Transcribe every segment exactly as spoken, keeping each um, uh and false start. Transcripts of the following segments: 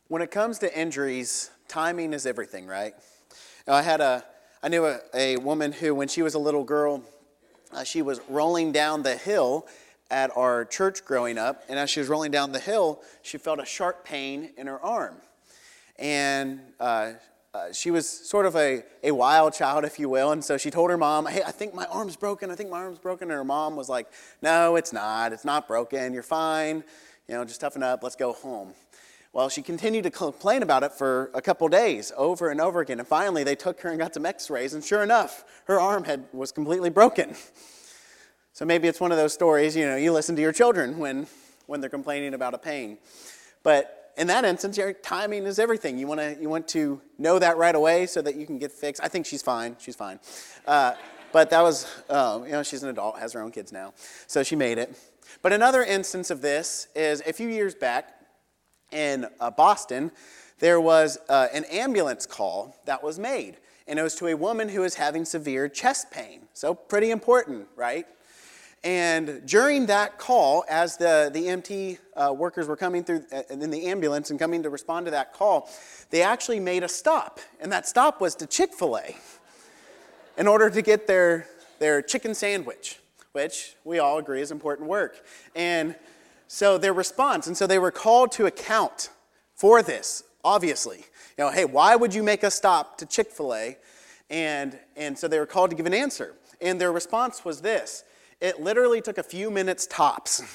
When it comes to injuries, timing is everything, right? Now, I had a, I knew a, a woman who, when she was a little girl, uh, she was rolling down the hill at our church growing up, and as she was rolling down the hill, she felt a sharp pain in her arm. And uh, uh, she was sort of a, a wild child, if you will, and so she told her mom, hey, I think my arm's broken, I think my arm's broken, and her mom was like, no, it's not, it's not broken, you're fine, you know, just toughen up, let's go home. Well, she continued to complain about it for a couple days, over and over again, and finally they took her and got some x-rays, and sure enough, her arm had was completely broken. So maybe it's one of those stories, you know, you listen to your children when, when they're complaining about a pain. But in that instance, your timing is everything. You want to you want to know that right away so that you can get fixed. I think she's fine. She's fine. Uh, but that was, uh, you know, she's an adult, has her own kids now, so she made it. But another instance of this is a few years back in uh, Boston, there was uh, an ambulance call that was made, and it was to a woman who was having severe chest pain. So pretty important, right? And during that call, as the, the E M T uh, workers were coming through uh, in the ambulance and coming to respond to that call, they actually made a stop. And that stop was to Chick-fil-A in order to get their, their chicken sandwich, which we all agree is important work. And so their response, and so they were called to account for this, obviously. You know, hey, why would you make a stop to Chick-fil-A? And, and so they were called to give an answer. And their response was this. It literally took a few minutes tops,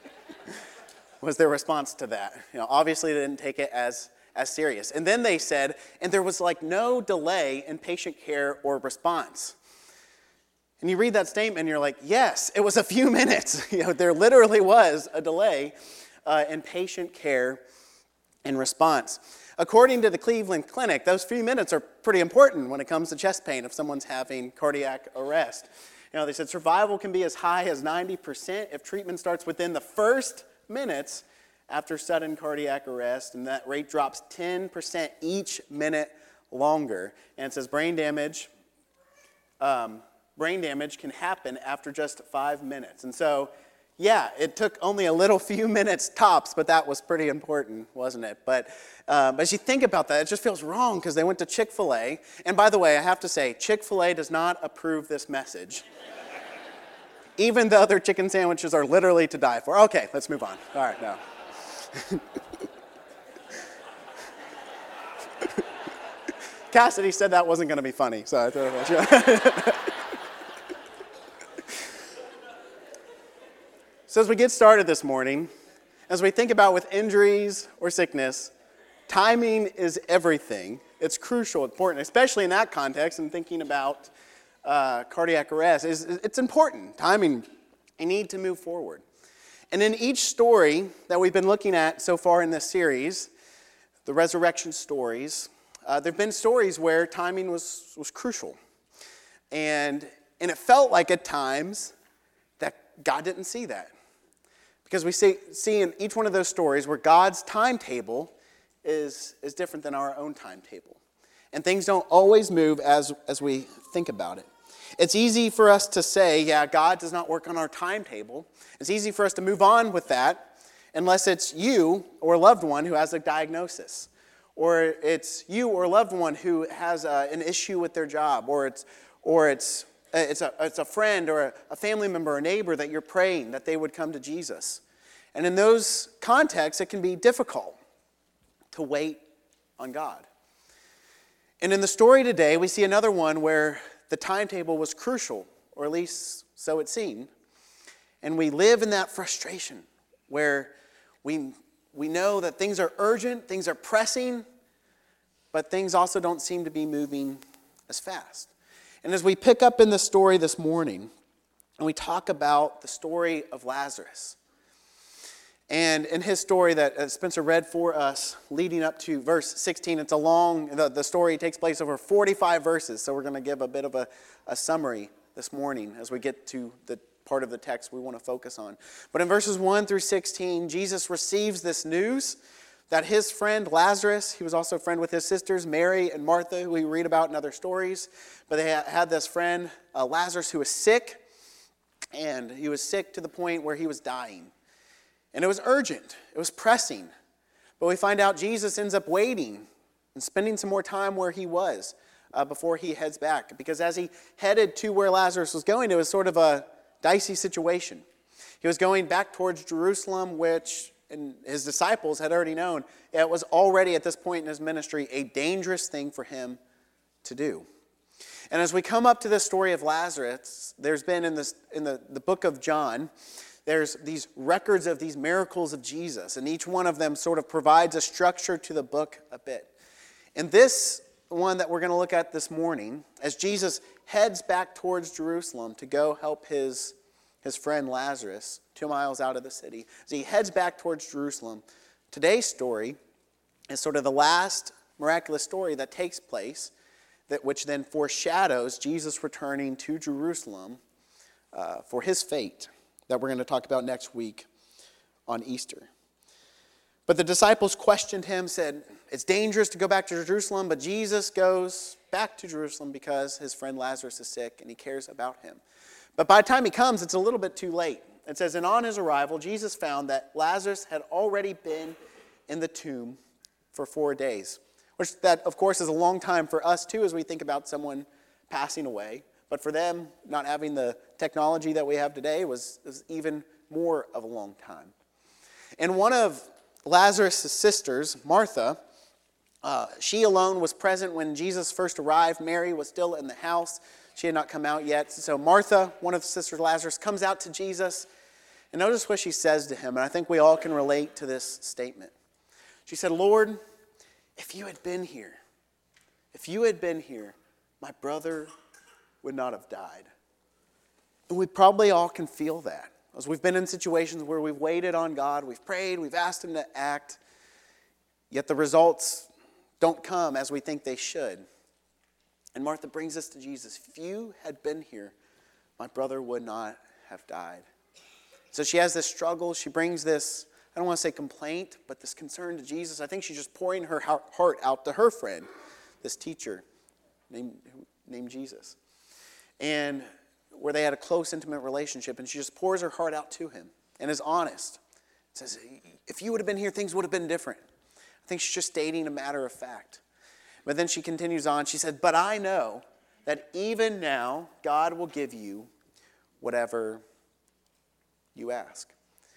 was their response to that. You know, obviously they didn't take it as, as serious. And then they said, and there was like no delay in patient care or response. And you read that statement and you're like, yes, it was a few minutes. You know, there literally was a delay uh, in patient care and response. According to the Cleveland Clinic, those few minutes are pretty important when it comes to chest pain if someone's having cardiac arrest. You know, they said survival can be as high as ninety percent if treatment starts within the first minutes after sudden cardiac arrest, and that rate drops ten percent each minute longer. And it says brain damage, um, brain damage can happen after just five minutes. And so, yeah, it took only a little few minutes tops, but that was pretty important, wasn't it? But um, as you think about that, it just feels wrong because they went to Chick-fil-A. And by the way, I have to say, Chick-fil-A does not approve this message, even though their chicken sandwiches are literally to die for. Okay, let's move on. All right, no. Cassidy said that wasn't going to be funny, so I thought it was. So as we get started this morning, as we think about with injuries or sickness, timing is everything. It's crucial, important, especially in that context and thinking about uh, cardiac arrest. It's, it's important. Timing, you need to move forward. And in each story that we've been looking at so far in this series, the resurrection stories, uh, there have been stories where timing was, was crucial. And, and it felt like at times that God didn't see that. Because we see, see in each one of those stories where God's timetable is, is different than our own timetable. And things don't always move as, as we think about it. It's easy for us to say, yeah, God does not work on our timetable. It's easy for us to move on with that unless it's you or a loved one who has a diagnosis. Or it's you or a loved one who has a, an issue with their job. Or it's, or it's It's a, it's a friend or a, a family member or a neighbor that you're praying that they would come to Jesus. And in those contexts, it can be difficult to wait on God. And in the story today, we see another one where the timetable was crucial, or at least so it seemed. And we live in that frustration where we, we know that things are urgent, things are pressing, but things also don't seem to be moving as fast. And as we pick up in the story this morning, and we talk about the story of Lazarus, and in his story that Spencer read for us, leading up to verse sixteen, it's a long, the, the story takes place over forty-five verses, so we're going to give a bit of a, a summary this morning as we get to the part of the text we want to focus on. But in verses one through sixteen, Jesus receives this news that his friend Lazarus, he was also a friend with his sisters, Mary and Martha, who we read about in other stories, but they had this friend, uh, Lazarus, who was sick, and he was sick to the point where he was dying. And it was urgent, it was pressing, But we find out Jesus ends up waiting and spending some more time where he was uh, before he heads back. Because as he headed to where Lazarus was going, it was sort of a dicey situation. He was going back towards Jerusalem, which and his disciples had already known it was already at this point in his ministry a dangerous thing for him to do. And as we come up to the story of Lazarus, there's been in this in the, the book of John, there's these records of these miracles of Jesus, and each one of them sort of provides a structure to the book a bit. And this one that we're going to look at this morning, as Jesus heads back towards Jerusalem to go help his, his friend Lazarus, two miles out of the city, as he heads back towards Jerusalem, today's story is sort of the last miraculous story that takes place, that which then foreshadows Jesus returning to Jerusalem uh, for his fate that we're going to talk about next week on Easter. But the disciples questioned him, said, it's dangerous to go back to Jerusalem, but Jesus goes back to Jerusalem because his friend Lazarus is sick and he cares about him. But by the time he comes, it's a little bit too late. It says, and on his arrival, Jesus found that Lazarus had already been in the tomb for four days. Which that, of course, is a long time for us, too, as we think about someone passing away. But for them, not having the technology that we have today was, was even more of a long time. And one of Lazarus' sisters, Martha, uh, she alone was present when Jesus first arrived. Mary was still in the house. She had not come out yet. So Martha, one of the sisters of Lazarus, comes out to Jesus. And notice what she says to him. And I think we all can relate to this statement. She said, Lord, if you had been here, if you had been here, my brother would not have died. And we probably all can feel that. As we've been in situations where we've waited on God, we've prayed, we've asked him to act, yet the results don't come as we think they should. And Martha brings us to Jesus. If you had been here, my brother would not have died. So she has this struggle. She brings this, I don't want to say complaint, but this concern to Jesus. I think she's just pouring her heart out to her friend, this teacher named, named Jesus. And where they had a close, intimate relationship, and she just pours her heart out to him and is honest. Says, if you would have been here, things would have been different. I think she's just stating a matter of fact. But then she continues on. She said, but I know that even now, God will give you whatever you ask.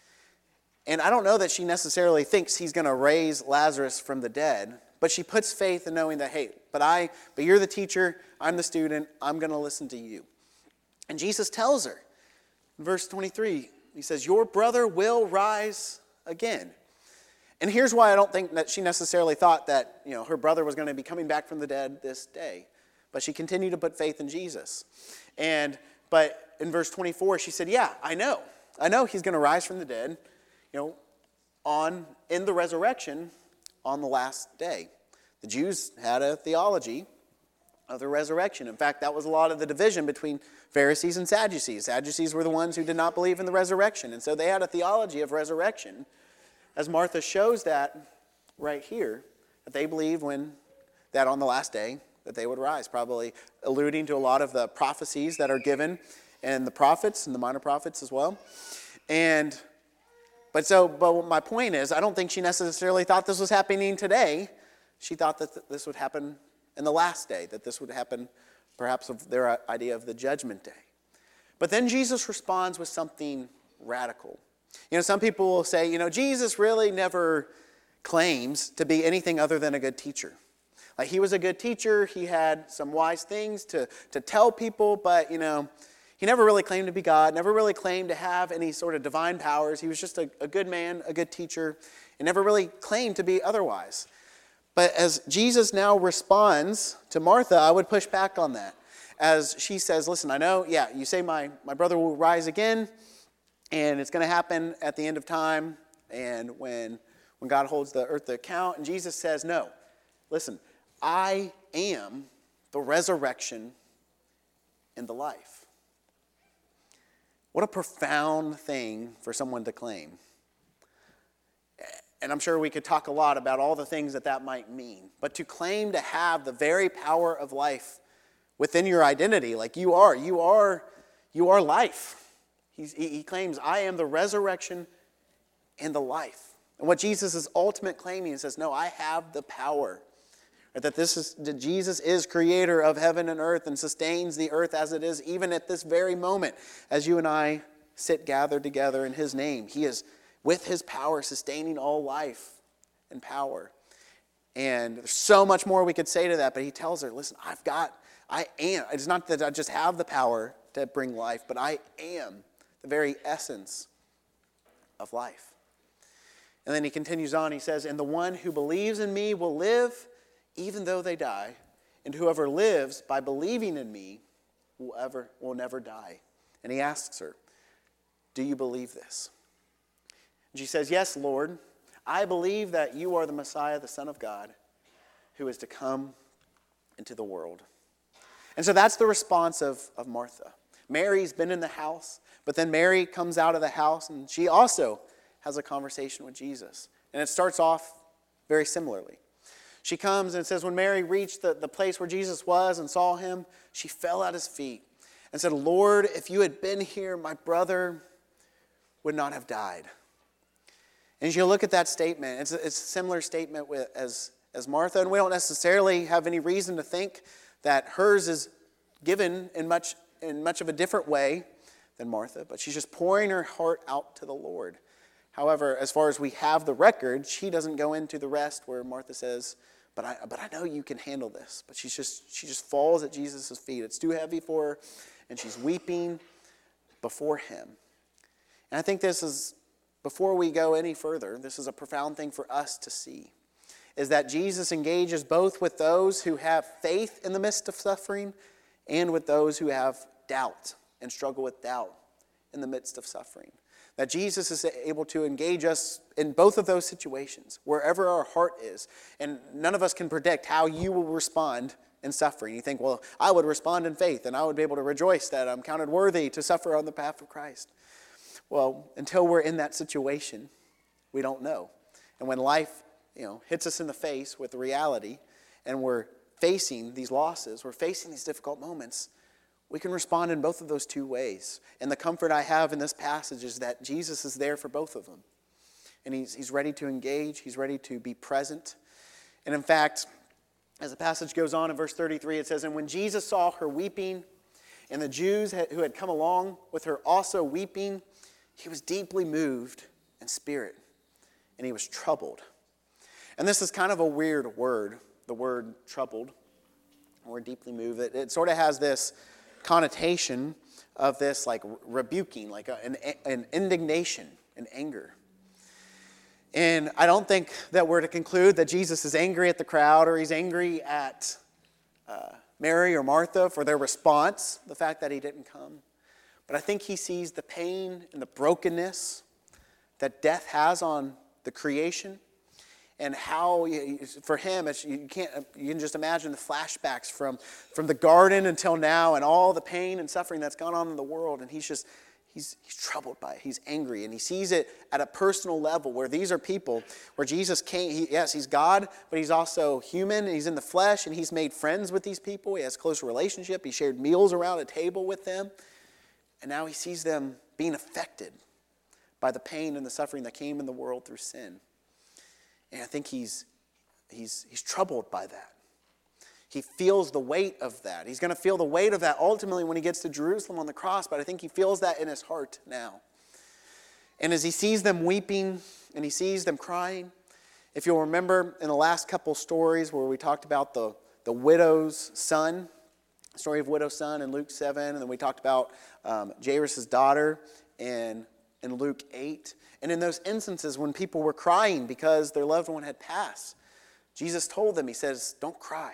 And I don't know that she necessarily thinks he's going to raise Lazarus from the dead, but she puts faith in knowing that, hey, but I, but you're the teacher, I'm the student, I'm going to listen to you. And Jesus tells her, in verse twenty-three, he says, your brother will rise again. And here's why I don't think that she necessarily thought that, you know, her brother was going to be coming back from the dead this day. But she continued to put faith in Jesus. And, but in verse twenty-four, she said, yeah, I know. I know he's going to rise from the dead, you know, on, in the resurrection on the last day. The Jews had a theology of the resurrection. In fact, that was a lot of the division between Pharisees and Sadducees. Sadducees were the ones who did not believe in the resurrection. And so they had a theology of resurrection. As Martha shows that right here, that they believed when, that on the last day, that they would rise, probably alluding to a lot of the prophecies that are given in the prophets and the minor prophets as well. And, but so, but my point is, I don't think she necessarily thought this was happening today. She thought that th- this would happen in the last day, that this would happen perhaps of their idea of the judgment day. But then Jesus responds with something radical. You know, some people will say, you know, Jesus really never claims to be anything other than a good teacher. Like, he was a good teacher, he had some wise things to, to tell people, but, you know, he never really claimed to be God, never really claimed to have any sort of divine powers. He was just a, a good man, a good teacher, and never really claimed to be otherwise. But as Jesus now responds to Martha, I would push back on that. As she says, listen, I know, yeah, you say my, my brother will rise again, and it's going to happen at the end of time, and when, when God holds the earth to account. And Jesus says, no, listen, I am the resurrection and the life. What a profound thing for someone to claim. And I'm sure we could talk a lot about all the things that that might mean. But to claim to have the very power of life within your identity, like you are, you are, you are life. He's, he, he claims, I am the resurrection and the life. And what Jesus is ultimate claiming, he says, no, I have the power. Right? That this is that Jesus is creator of heaven and earth and sustains the earth as it is, even at this very moment, as you and I sit gathered together in his name. He is, with his power, sustaining all life and power. And there's so much more we could say to that, but he tells her, listen, I've got, I am. It's not that I just have the power to bring life, but I am the very essence of life. And then he continues on, he says, and the one who believes in me will live even though they die, and whoever lives by believing in me will, ever, will never die. And he asks her, do you believe this? And she says, yes, Lord, I believe that you are the Messiah, the Son of God, who is to come into the world. And so that's the response of, of Martha. Mary's been in the house, but then Mary comes out of the house, and she also has a conversation with Jesus. And it starts off very similarly. She comes and says, when Mary reached the, the place where Jesus was and saw him, she fell at his feet and said, Lord, if you had been here, my brother would not have died. And as you look at that statement, it's a, it's a similar statement with, as, as Martha, and we don't necessarily have any reason to think that hers is given in much, in much of a different way than Martha, but she's just pouring her heart out to the Lord. However, as far as we have the record, she doesn't go into the rest where Martha says, but I, but I know you can handle this. But she's just, she just falls at Jesus' feet. It's too heavy for her, and she's weeping before him. And I think this is, before we go any further, this is a profound thing for us to see, is that Jesus engages both with those who have faith in the midst of suffering and with those who have doubt and struggle with doubt in the midst of suffering. That Jesus is able to engage us in both of those situations, wherever our heart is. And none of us can predict how you will respond in suffering. You think, well, I would respond in faith, and I would be able to rejoice that I'm counted worthy to suffer on the path of Christ. Well, until we're in that situation, we don't know. And when life, you know, hits us in the face with reality, and we're facing these losses, we're facing these difficult moments, we can respond in both of those two ways. And the comfort I have in this passage is that Jesus is there for both of them. And he's, he's ready to engage. He's ready to be present. And in fact, as the passage goes on in verse thirty-three, it says, and when Jesus saw her weeping, and the Jews who had come along with her also weeping, he was deeply moved in spirit, and he was troubled. And this is kind of a weird word, the word troubled, or deeply moved. It, it sort of has this connotation of this like rebuking, like a, an, an indignation, an anger. And I don't think that we're to conclude that Jesus is angry at the crowd or he's angry at uh, Mary or Martha for their response, the fact that he didn't come. But I think he sees the pain and the brokenness that death has on the creation, and how, for him, it's, you can't you can just imagine the flashbacks from, from the garden until now and all the pain and suffering that's gone on in the world. And he's just, he's, he's troubled by it. He's angry. And he sees it at a personal level where these are people where Jesus came. He, yes, he's God, but he's also human. And he's in the flesh, and he's made friends with these people. He has a close relationship. He shared meals around a table with them. And now he sees them being affected by the pain and the suffering that came in the world through sin. And I think he's, he's, he's troubled by that. He feels the weight of that. He's going to feel the weight of that ultimately when he gets to Jerusalem on the cross, but I think he feels that in his heart now. And as he sees them weeping and he sees them crying, if you'll remember in the last couple stories where we talked about the, the widow's son, the story of widow's son in Luke seven, and then we talked about um, Jairus' daughter in, in Luke eight. And in those instances when people were crying because their loved one had passed, Jesus told them, he says, don't cry.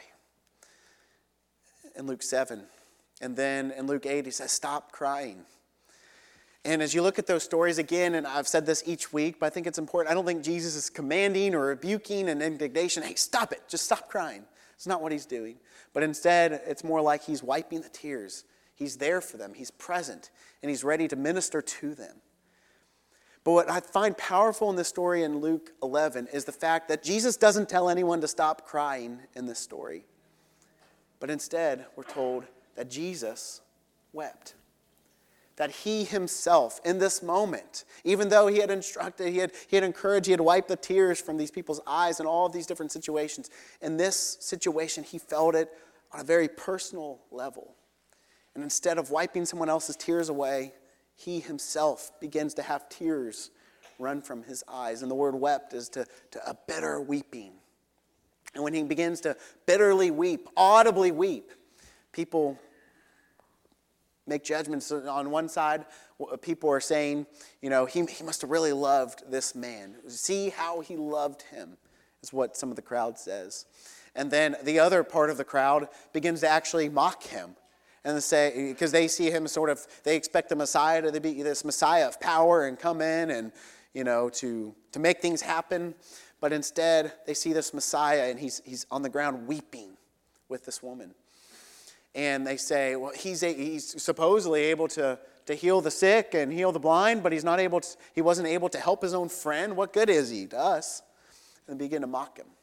In Luke seven. And then in Luke eight, he says, stop crying. And as you look at those stories again, and I've said this each week, but I think it's important, I don't think Jesus is commanding or rebuking and indignation. Hey, stop it. Just stop crying. It's not what he's doing. But instead, it's more like he's wiping the tears. He's there for them. He's present. And he's ready to minister to them. But what I find powerful in this story in Luke eleven is the fact that Jesus doesn't tell anyone to stop crying in this story. But instead, we're told that Jesus wept. that he himself, in this moment, even though he had instructed, he had, he had encouraged, he had wiped the tears from these people's eyes in all of these different situations, in this situation, he felt it on a very personal level. And instead of wiping someone else's tears away, he himself begins to have tears run from his eyes. And the word wept is to, to a bitter weeping. And when he begins to bitterly weep, audibly weep, people make judgments. On one side, people are saying, you know, he, he must have really loved this man. See how he loved him, is what some of the crowd says. And then the other part of the crowd begins to actually mock him. And say, because they see him sort of, they expect the Messiah to be this Messiah of power and come in and, you know, to, to make things happen. But instead, they see this Messiah and he's, he's on the ground weeping with this woman. And they say, well, he's a, he's supposedly able to, to heal the sick and heal the blind, but he's not able to, he wasn't able to help his own friend. What good is he to us? And begin to mock him.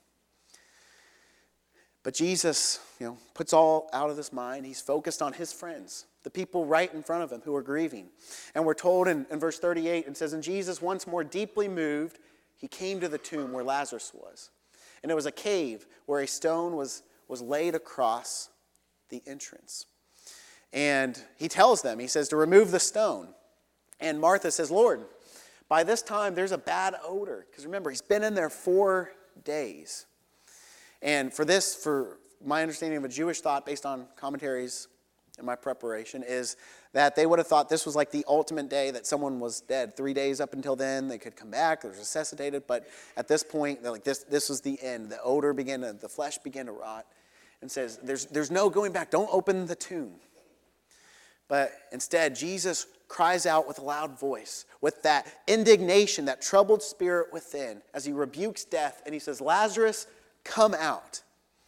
But Jesus, you know, puts all out of his mind. He's focused on his friends, the people right in front of him who are grieving. And we're told in, in verse thirty-eight, it says, and Jesus, once more deeply moved, he came to the tomb where Lazarus was. And it was a cave where a stone was, was laid across the entrance. And he tells them, he says, to remove the stone. And Martha says, Lord, by this time there's a bad odor. Because remember, he's been in there four days. And for this, for my understanding of a Jewish thought based on commentaries in my preparation, is that they would have thought this was like the ultimate day that someone was dead. Three days up until then, they could come back, they were resuscitated. But at this point, they're like, this, this was the end. The odor began to, the flesh began to rot. And says, there's, there's no going back. Don't open the tomb. But instead, Jesus cries out with a loud voice, with that indignation, that troubled spirit within, as he rebukes death, and he says, Lazarus, come out.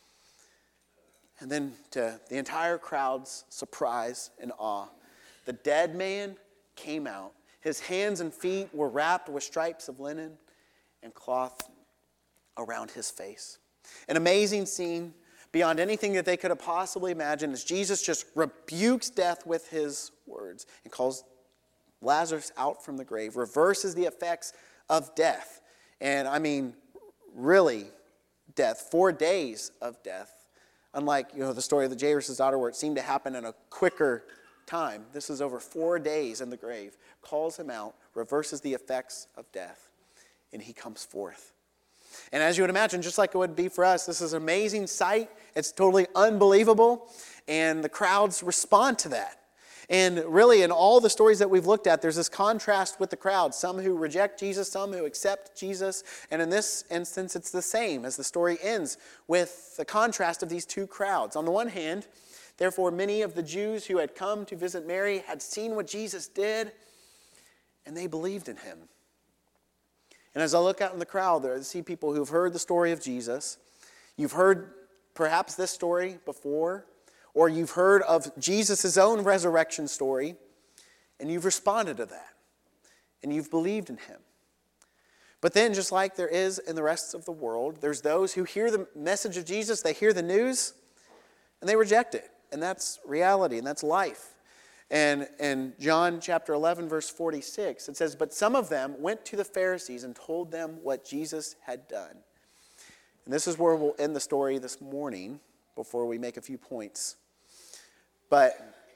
And then to the entire crowd's surprise and awe, the dead man came out. His hands and feet were wrapped with stripes of linen and cloth around his face. An amazing scene beyond anything that they could have possibly imagined, as Jesus just rebukes death with his words and calls Lazarus out from the grave, reverses the effects of death. And I mean, really, death, four days of death. Unlike, you know, the story of the Jairus' daughter where it seemed to happen in a quicker time. This is over four days in the grave. Calls him out, reverses the effects of death, and he comes forth. And as you would imagine, just like it would be for us, this is an amazing sight. It's totally unbelievable. And the crowds respond to that. And really, in all the stories that we've looked at, there's this contrast with the crowd. Some who reject Jesus, some who accept Jesus. And in this instance, it's the same as the story ends with the contrast of these two crowds. On the one hand, therefore, many of the Jews who had come to visit Mary had seen what Jesus did, and they believed in him. And as I look out in the crowd there, I see people who've heard the story of Jesus. You've heard perhaps this story before, or you've heard of Jesus' own resurrection story, and you've responded to that, and you've believed in him. But then, just like there is in the rest of the world, there's those who hear the message of Jesus, they hear the news, and they reject it. And that's reality, and that's life. And in John chapter eleven, verse forty-six, it says, but some of them went to the Pharisees and told them what Jesus had done. And this is where we'll end the story this morning before we make a few points. But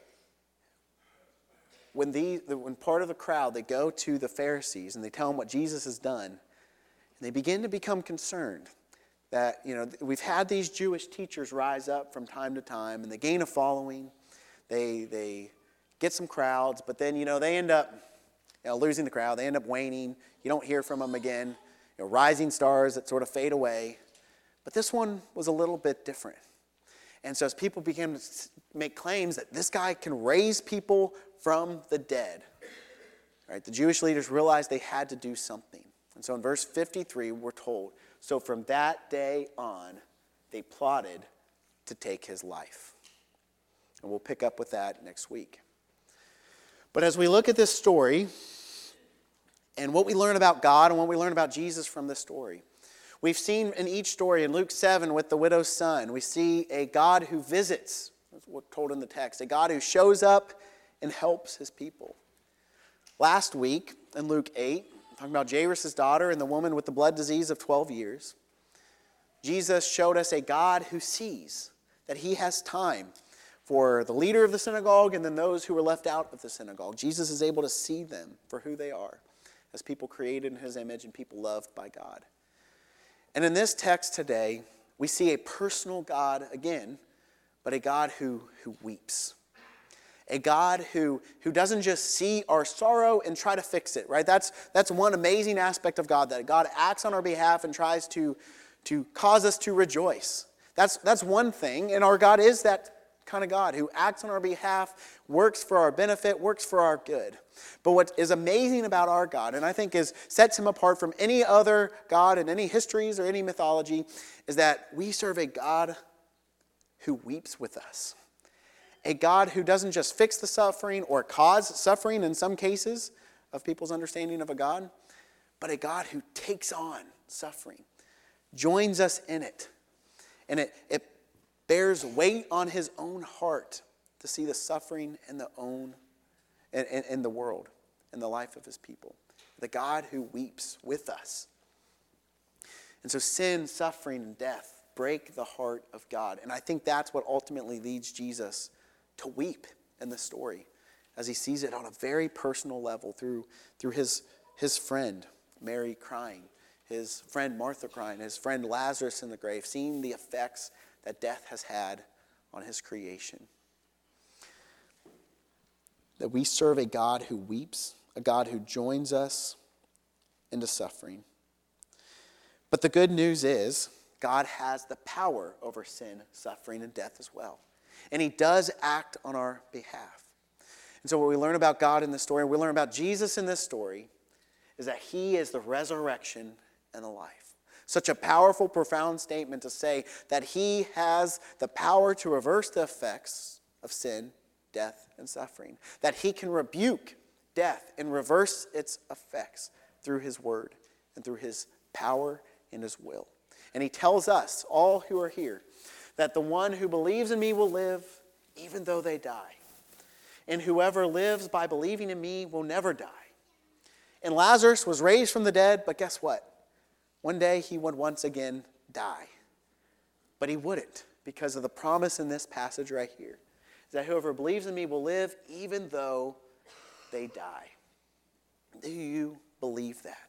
when, the, when part of the crowd, they go to the Pharisees and they tell them what Jesus has done, and they begin to become concerned that, you know, we've had these Jewish teachers rise up from time to time, and they gain a following. They they get some crowds, but then, you know, they end up, you know, losing the crowd. They end up waning. You don't hear from them again. You know, rising stars that sort of fade away. But this one was a little bit different. And so as people began to make claims that this guy can raise people from the dead, right, the Jewish leaders realized they had to do something. And so in verse fifty-three, we're told, so from that day on, they plotted to take his life. And we'll pick up with that next week. But as we look at this story, and what we learn about God and what we learn about Jesus from this story, we've seen in each story, in Luke seven with the widow's son, we see a God who visits, that's what's told in the text, a God who shows up and helps his people. Last week in Luke eight, talking about Jairus' daughter and the woman with the blood disease of twelve years, Jesus showed us a God who sees, that he has time for the leader of the synagogue and then those who were left out of the synagogue. Jesus is able to see them for who they are, as people created in his image and people loved by God. And in this text today, we see a personal God again, but a God who, who weeps. A God who, who doesn't just see our sorrow and try to fix it, right? That's, that's one amazing aspect of God, that God acts on our behalf and tries to, to cause us to rejoice. That's, that's one thing, and our God is that kind of God who acts on our behalf, works for our benefit, works for our good. But what is amazing about our God, and I think is sets him apart from any other God in any histories or any mythology, is that we serve a God who weeps with us. A God who doesn't just fix the suffering or cause suffering in some cases of people's understanding of a God, but a God who takes on suffering, joins us in it. And it, it bears weight on his own heart to see the suffering in the own in, in, in the world, in the life of his people. The God who weeps with us. And so sin, suffering, and death break the heart of God. And I think that's what ultimately leads Jesus to weep in the story, as he sees it on a very personal level through, through his, his friend, Mary, crying, his friend Martha crying, his friend Lazarus in the grave, seeing the effects that death has had on his creation. That we serve a God who weeps, a God who joins us into suffering. But the good news is, God has the power over sin, suffering, and death as well. And he does act on our behalf. And so what we learn about God in this story, we learn about Jesus in this story, is that he is the resurrection and the life. Such a powerful, profound statement to say that he has the power to reverse the effects of sin, death, and suffering. That he can rebuke death and reverse its effects through his word and through his power and his will. And he tells us, all who are here, that the one who believes in me will live even though they die. And whoever lives by believing in me will never die. And Lazarus was raised from the dead, but guess what? One day he would once again die. But he wouldn't, because of the promise in this passage right here. That whoever believes in me will live even though they die. Do you believe that?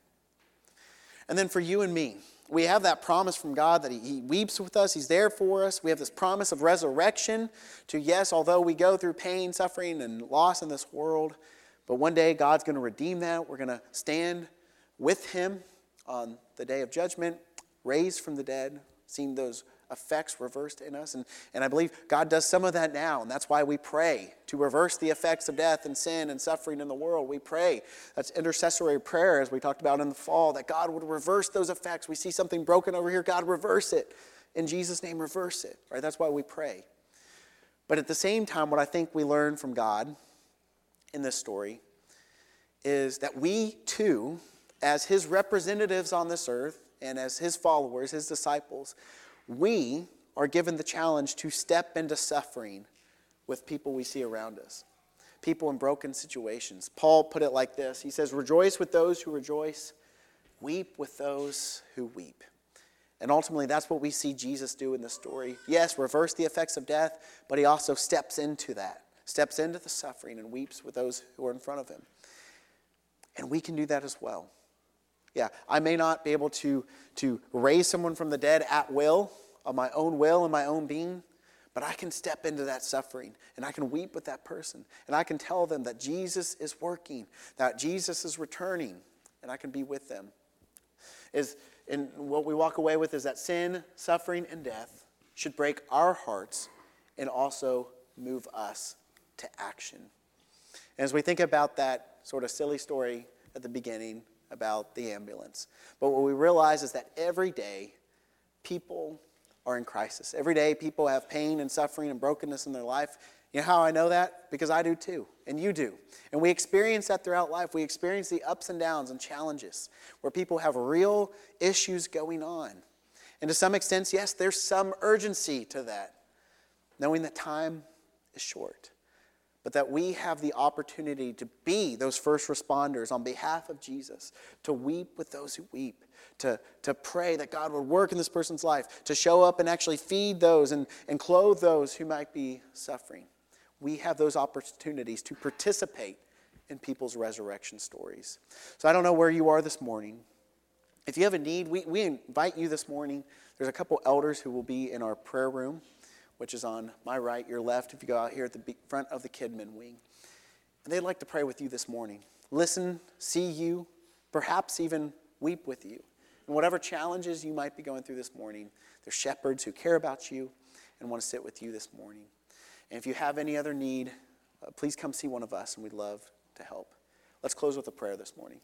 And then for you and me, we have that promise from God that he, he weeps with us. He's there for us. We have this promise of resurrection to, yes, although we go through pain, suffering, and loss in this world, but one day God's going to redeem that. We're going to stand with him on the day of judgment, raised from the dead, seeing those effects reversed in us. And, and I believe God does some of that now. And that's why we pray to reverse the effects of death and sin and suffering in the world. We pray. That's intercessory prayer, as we talked about in the fall, that God would reverse those effects. We see something broken over here. God, reverse it. In Jesus' name, reverse it. Right? That's why we pray. But at the same time, what I think we learn from God in this story is that we too, as his representatives on this earth and as his followers, his disciples, we are given the challenge to step into suffering with people we see around us, people in broken situations. Paul put it like this. He says, rejoice with those who rejoice, weep with those who weep. And ultimately, that's what we see Jesus do in this story. Yes, reverse the effects of death, but he also steps into that, steps into the suffering and weeps with those who are in front of him. And we can do that as well. Yeah, I may not be able to, to raise someone from the dead at will, of my own will and my own being, but I can step into that suffering and I can weep with that person and I can tell them that Jesus is working, that Jesus is returning, and I can be with them. Is and what we walk away with is that sin, suffering, and death should break our hearts and also move us to action. And as we think about that sort of silly story at the beginning about the ambulance, but what we realize is that every day people are in crisis. Every day people have pain and suffering and brokenness in their life. You know how I know that? Because I do too, and you do. And we experience that throughout life. We experience the ups and downs and challenges where people have real issues going on. And to some extent, yes, there's some urgency to that, knowing that time is short. but that we have the opportunity to be those first responders on behalf of Jesus, to weep with those who weep, to, to pray that God would work in this person's life, to show up and actually feed those and, and clothe those who might be suffering. We have those opportunities to participate in people's resurrection stories. So I don't know where you are this morning. If you have a need, we, we invite you this morning. There's a couple elders who will be in our prayer room, which is on my right, your left, if you go out here at the front of the Kidman wing. And they'd like to pray with you this morning. Listen, see you, perhaps even weep with you. And whatever challenges you might be going through this morning, they're shepherds who care about you and want to sit with you this morning. And if you have any other need, uh, please come see one of us, and we'd love to help. Let's close with a prayer this morning.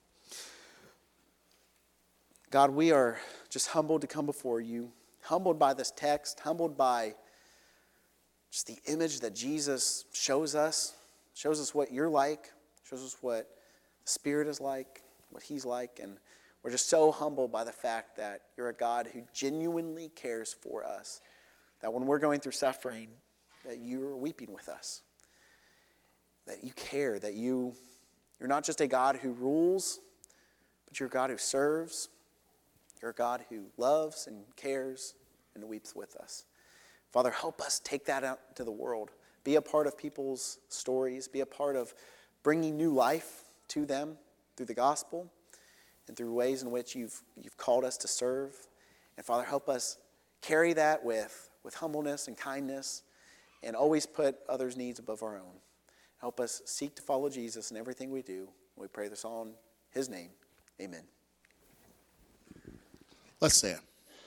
God, we are just humbled to come before you, humbled by this text, humbled by just the image that Jesus shows us, shows us what you're like, shows us what the Spirit is like, what he's like, and we're just so humbled by the fact that you're a God who genuinely cares for us, that when we're going through suffering, that you're weeping with us, that you care, that you, you're not just a God who rules, but you're a God who serves. You're a God who loves and cares and weeps with us. Father, help us take that out to the world. Be a part of people's stories. Be a part of bringing new life to them through the gospel and through ways in which you've, you've called us to serve. And Father, help us carry that with, with humbleness and kindness and always put others' needs above our own. Help us seek to follow Jesus in everything we do. We pray this all in his name. Amen. Let's stand.